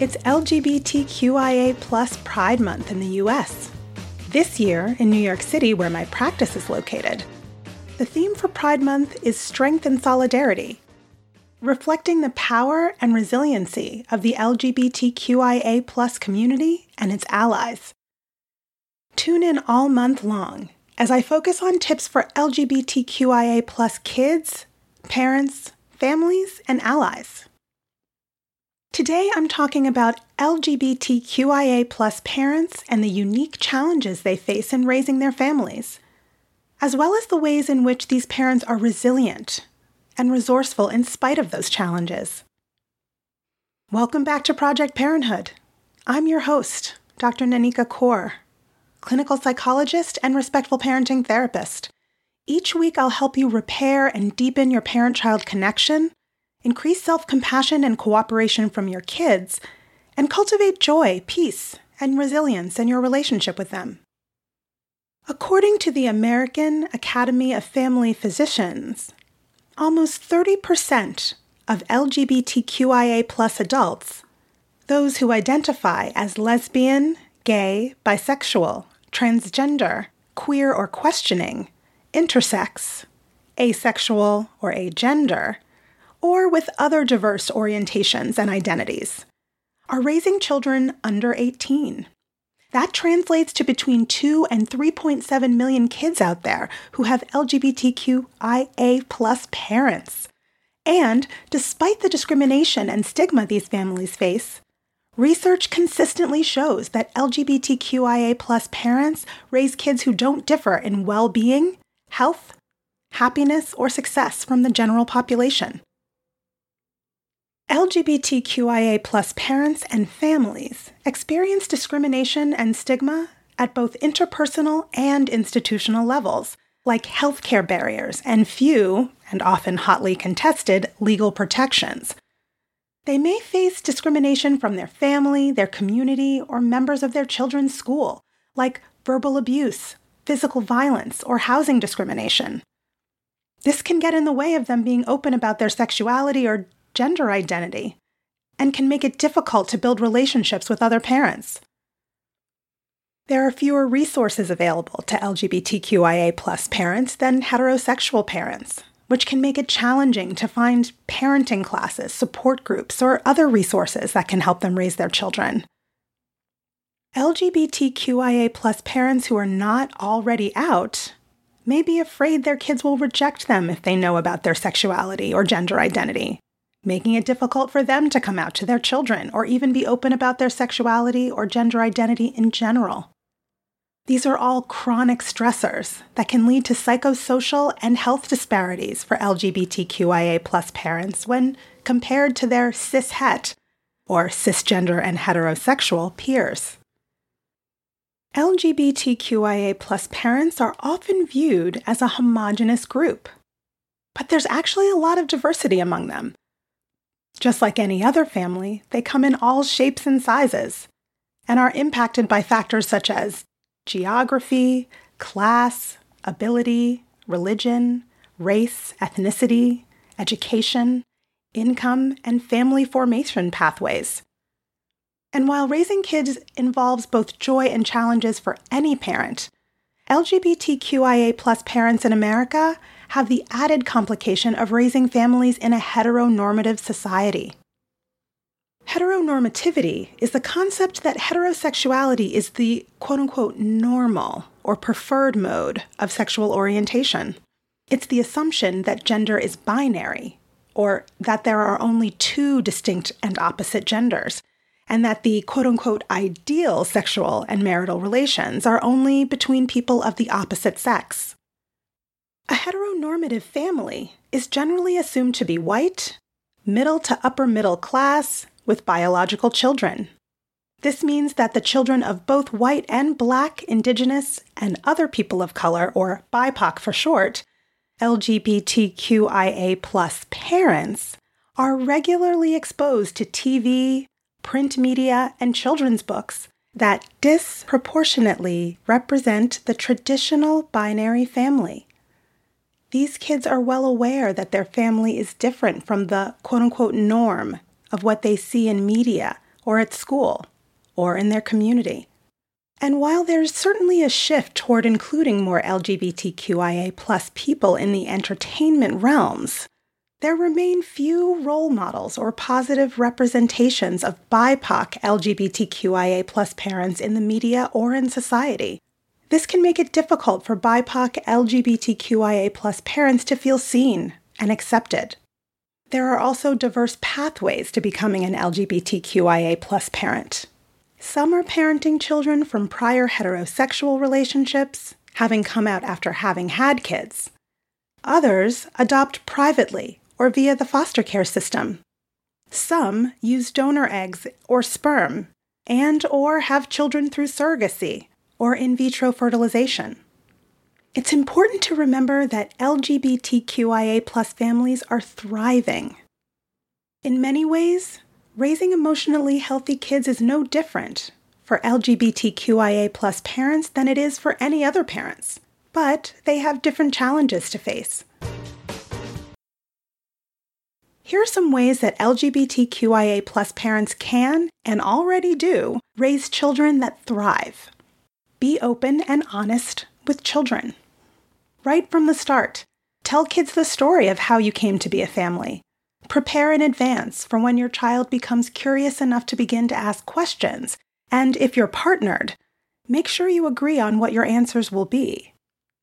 It's LGBTQIA+ Pride Month in the US. This year, in New York City, where my practice is located, the theme for Pride Month is Strength and Solidarity, reflecting the power and resiliency of the LGBTQIA+ community and its allies. Tune in all month long as I focus on tips for LGBTQIA+ kids, parents, families, and allies. Today, I'm talking about LGBTQIA+ parents and the unique challenges they face in raising their families, as well as the ways in which these parents are resilient and resourceful in spite of those challenges. Welcome back to Project Parenthood. I'm your host, Dr. Nanika Kaur, clinical psychologist and respectful parenting therapist. Each week, I'll help you repair and deepen your parent-child connection, increase self-compassion and cooperation from your kids, and cultivate joy, peace, and resilience in your relationship with them. According to the American Academy of Family Physicians, almost 30% of LGBTQIA+ adults, those who identify as lesbian, gay, bisexual, transgender, queer or questioning, intersex, asexual or agender, or with other diverse orientations and identities, are raising children under 18. That translates to between 2 and 3.7 million kids out there who have LGBTQIA+ parents. And despite the discrimination and stigma these families face, research consistently shows that LGBTQIA+ parents raise kids who don't differ in well-being, health, happiness, or success from the general population. LGBTQIA+ parents and families experience discrimination and stigma at both interpersonal and institutional levels, like healthcare barriers and few, and often hotly contested, legal protections. They may face discrimination from their family, their community, or members of their children's school, like verbal abuse, physical violence, or housing discrimination. This can get in the way of them being open about their sexuality or gender identity, and can make it difficult to build relationships with other parents. There are fewer resources available to LGBTQIA+ parents than heterosexual parents, which can make it challenging to find parenting classes, support groups, or other resources that can help them raise their children. LGBTQIA+ parents who are not already out may be afraid their kids will reject them if they know about their sexuality or gender identity, making it difficult for them to come out to their children or even be open about their sexuality or gender identity in general. These are all chronic stressors that can lead to psychosocial and health disparities for LGBTQIA+ parents when compared to their cishet, or cisgender and heterosexual, peers. LGBTQIA+ parents are often viewed as a homogeneous group, but there's actually a lot of diversity among them. Just like any other family, they come in all shapes and sizes and are impacted by factors such as geography, class, ability, religion, race, ethnicity, education, income, and family formation pathways. And while raising kids involves both joy and challenges for any parent, LGBTQIA+ parents in America have the added complication of raising families in a heteronormative society. Heteronormativity is the concept that heterosexuality is the quote-unquote normal or preferred mode of sexual orientation. It's the assumption that gender is binary, or that there are only two distinct and opposite genders, and that the quote-unquote ideal sexual and marital relations are only between people of the opposite sex. A heteronormative family is generally assumed to be white, middle to upper middle class, with biological children. This means that the children of both white and Black, Indigenous, and other people of color, or BIPOC for short, LGBTQIA+ parents, are regularly exposed to TV, print media, and children's books that disproportionately represent the traditional binary family. These kids are well aware that their family is different from the quote-unquote norm of what they see in media or at school, or in their community. And while there's certainly a shift toward including more LGBTQIA+ people in the entertainment realms, there remain few role models or positive representations of BIPOC LGBTQIA+ parents in the media or in society. This can make it difficult for BIPOC LGBTQIA+ parents to feel seen and accepted. There are also diverse pathways to becoming an LGBTQIA+ parent. Some are parenting children from prior heterosexual relationships, having come out after having had kids. Others adopt privately or via the foster care system. Some use donor eggs or sperm and/or have children through surrogacy or in vitro fertilization. It's important to remember that LGBTQIA+ families are thriving. In many ways, raising emotionally healthy kids is no different for LGBTQIA+ parents than it is for any other parents, but they have different challenges to face. Here are some ways that LGBTQIA+ parents can, and already do, raise children that thrive. Be open and honest with children. Right from the start, tell kids the story of how you came to be a family. Prepare in advance for when your child becomes curious enough to begin to ask questions, and if you're partnered, make sure you agree on what your answers will be.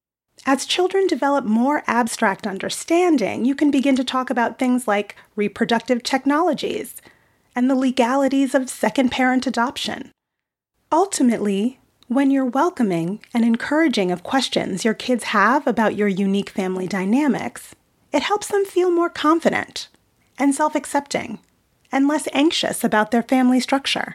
As children develop more abstract understanding, you can begin to talk about things like reproductive technologies and the legalities of second parent adoption. Ultimately, when you're welcoming and encouraging of questions your kids have about your unique family dynamics, it helps them feel more confident and self-accepting, and less anxious about their family structure.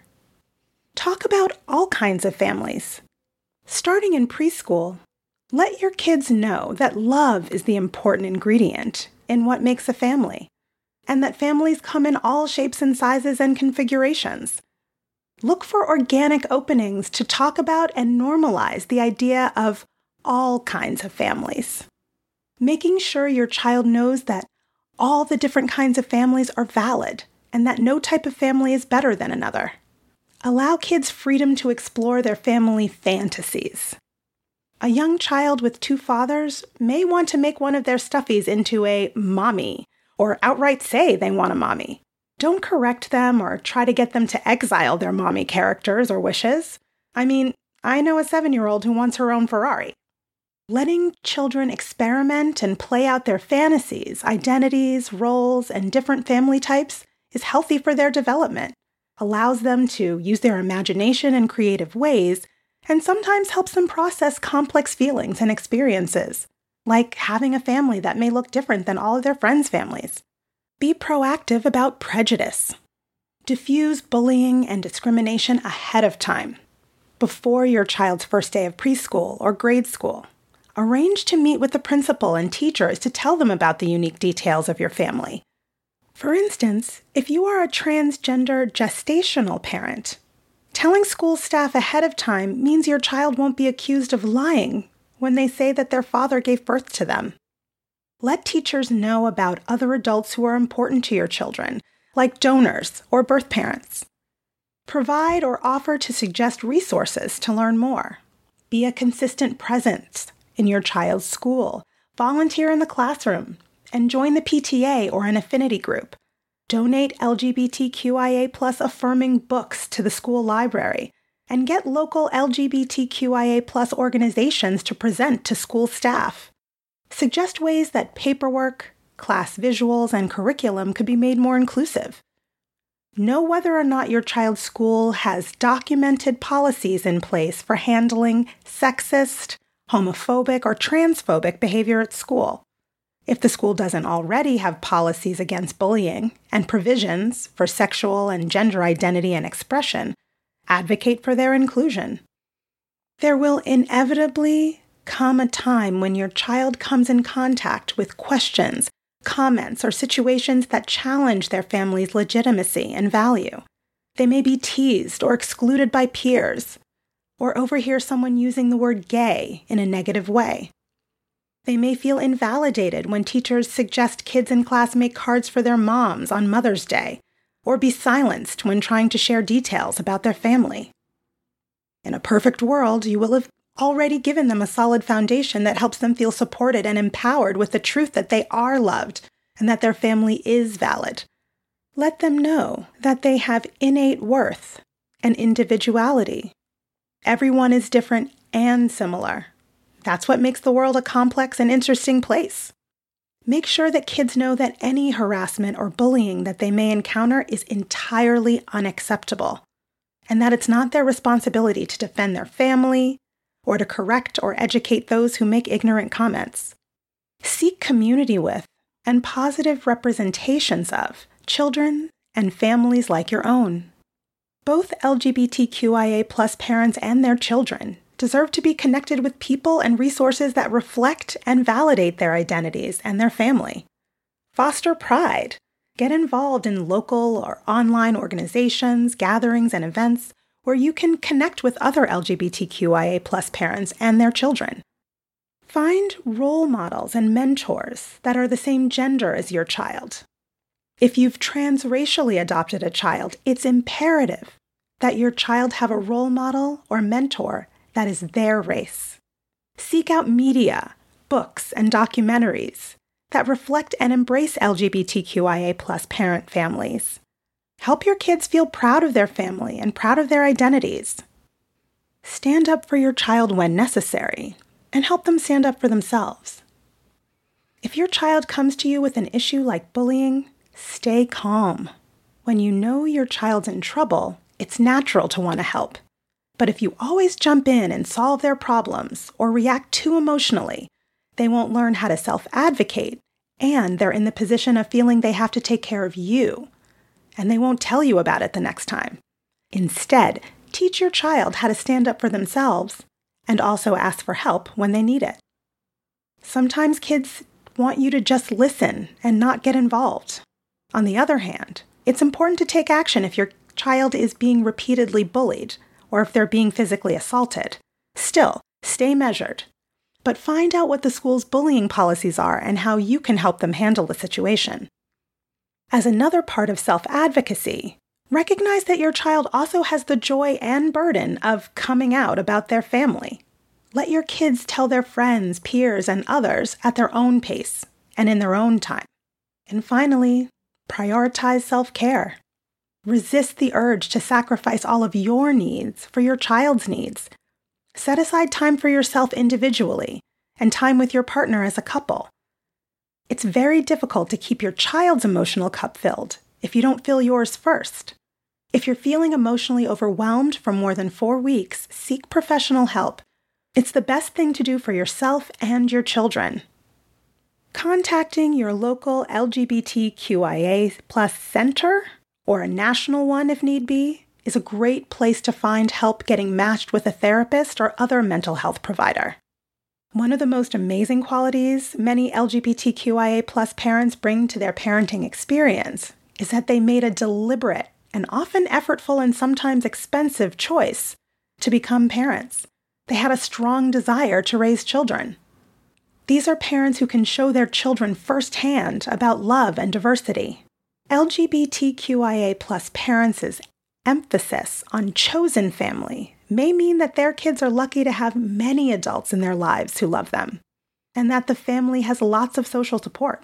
Talk about all kinds of families. Starting in preschool, let your kids know that love is the important ingredient in what makes a family, and that families come in all shapes and sizes and configurations. Look for organic openings to talk about and normalize the idea of all kinds of families. Making sure your child knows that all the different kinds of families are valid and that no type of family is better than another. Allow kids freedom to explore their family fantasies. A young child with two fathers may want to make one of their stuffies into a mommy, or outright say they want a mommy. Don't correct them or try to get them to exile their mommy characters or wishes. I mean, I know a 7-year-old who wants her own Ferrari. Letting children experiment and play out their fantasies, identities, roles, and different family types is healthy for their development, allows them to use their imagination in creative ways, and sometimes helps them process complex feelings and experiences, like having a family that may look different than all of their friends' families. Be proactive about prejudice. Diffuse bullying and discrimination ahead of time, before your child's first day of preschool or grade school. Arrange to meet with the principal and teachers to tell them about the unique details of your family. For instance, if you are a transgender gestational parent, telling school staff ahead of time means your child won't be accused of lying when they say that their father gave birth to them. Let teachers know about other adults who are important to your children, like donors or birth parents. Provide or offer to suggest resources to learn more. Be a consistent presence in your child's school. Volunteer in the classroom and join the PTA or an affinity group. Donate LGBTQIA+ affirming books to the school library and get local LGBTQIA+ organizations to present to school staff. Suggest ways that paperwork, class visuals, and curriculum could be made more inclusive. Know whether or not your child's school has documented policies in place for handling sexist, homophobic, or transphobic behavior at school. If the school doesn't already have policies against bullying and provisions for sexual and gender identity and expression, advocate for their inclusion. There will inevitably come a time when your child comes in contact with questions, comments, or situations that challenge their family's legitimacy and value. They may be teased or excluded by peers, or overhear someone using the word gay in a negative way. They may feel invalidated when teachers suggest kids in class make cards for their moms on Mother's Day, or be silenced when trying to share details about their family. In a perfect world, you will have already given them a solid foundation that helps them feel supported and empowered with the truth that they are loved and that their family is valid. Let them know that they have innate worth and individuality. Everyone is different and similar. That's what makes the world a complex and interesting place. Make sure that kids know that any harassment or bullying that they may encounter is entirely unacceptable, and that it's not their responsibility to defend their family or to correct or educate those who make ignorant comments. Seek community with and positive representations of children and families like your own. Both LGBTQIA+ parents and their children deserve to be connected with people and resources that reflect and validate their identities and their family. Foster pride. Get involved in local or online organizations, gatherings, and events where you can connect with other LGBTQIA+ parents and their children. Find role models and mentors that are the same gender as your child. If you've transracially adopted a child, it's imperative that your child have a role model or mentor that is their race. Seek out media, books, and documentaries that reflect and embrace LGBTQIA+ parent families. Help your kids feel proud of their family and proud of their identities. Stand up for your child when necessary, and help them stand up for themselves. If your child comes to you with an issue like bullying, stay calm. When you know your child's in trouble, it's natural to want to help. But if you always jump in and solve their problems or react too emotionally, they won't learn how to self-advocate, and they're in the position of feeling they have to take care of you, and they won't tell you about it the next time. Instead, teach your child how to stand up for themselves and also ask for help when they need it. Sometimes kids want you to just listen and not get involved. On the other hand, it's important to take action if your child is being repeatedly bullied or if they're being physically assaulted. Still, stay measured. But find out what the school's bullying policies are and how you can help them handle the situation. As another part of self-advocacy, recognize that your child also has the joy and burden of coming out about their family. Let your kids tell their friends, peers, and others at their own pace and in their own time. And finally, prioritize self-care. Resist the urge to sacrifice all of your needs for your child's needs. Set aside time for yourself individually and time with your partner as a couple. It's very difficult to keep your child's emotional cup filled if you don't fill yours first. If you're feeling emotionally overwhelmed for more than 4 weeks, seek professional help. It's the best thing to do for yourself and your children. Contacting your local LGBTQIA+ center, or a national one if need be, is a great place to find help getting matched with a therapist or other mental health provider. One of the most amazing qualities many LGBTQIA+ parents bring to their parenting experience is that they made a deliberate and often effortful and sometimes expensive choice to become parents. They had a strong desire to raise children. These are parents who can show their children firsthand about love and diversity. LGBTQIA+ parents' emphasis on chosen family may mean that their kids are lucky to have many adults in their lives who love them, and that the family has lots of social support.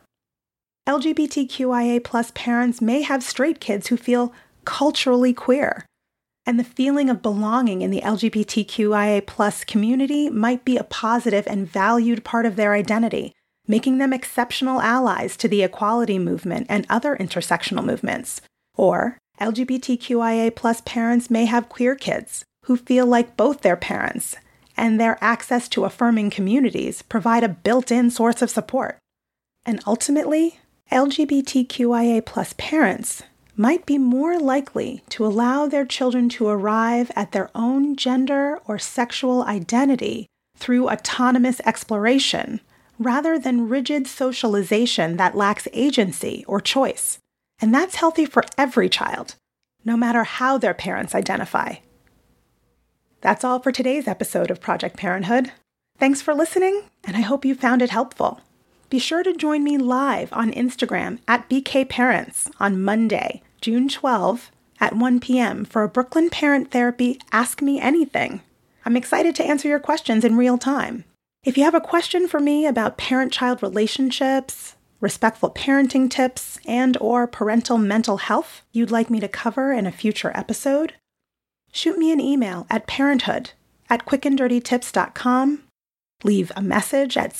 LGBTQIA+ parents may have straight kids who feel culturally queer, and the feeling of belonging in the LGBTQIA+ community might be a positive and valued part of their identity, making them exceptional allies to the equality movement and other intersectional movements. Or LGBTQIA+ parents may have queer kids who feel like both their parents and their access to affirming communities provide a built-in source of support. And ultimately, LGBTQIA+ parents might be more likely to allow their children to arrive at their own gender or sexual identity through autonomous exploration rather than rigid socialization that lacks agency or choice. And that's healthy for every child, no matter how their parents identify. That's all for today's episode of Project Parenthood. Thanks for listening, and I hope you found it helpful. Be sure to join me live on Instagram at BKParents on Monday June 12 at 1 p.m. for a Brooklyn Parent Therapy Ask Me Anything. I'm excited to answer your questions in real time. If you have a question for me about parent-child relationships, respectful parenting tips, and/or parental mental health you'd like me to cover in a future episode, shoot me an email at parenthood@quickanddirtytips.com, leave a message at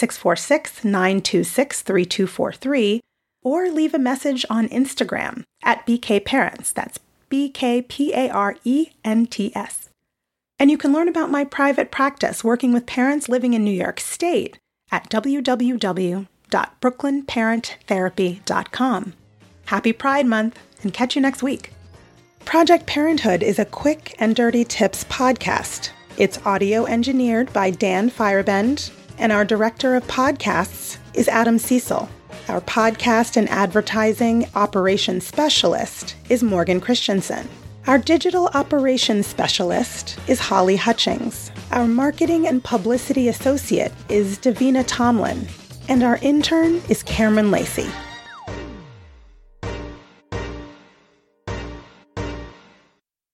646-926-3243, or leave a message on Instagram at BKParents. That's BKPARENTS. And you can learn about my private practice working with parents living in New York State at www.brooklynparenttherapy.com. Happy Pride Month, and catch you next week. Project Parenthood is a quick and dirty tips podcast. It's audio engineered by Dan Firebend, and our director of podcasts is Adam Cecil. Our podcast and advertising operations specialist is Morgan Christensen. Our digital operations specialist is Holly Hutchings. Our marketing and publicity associate is Davina Tomlin. And our intern is Cameron Lacey.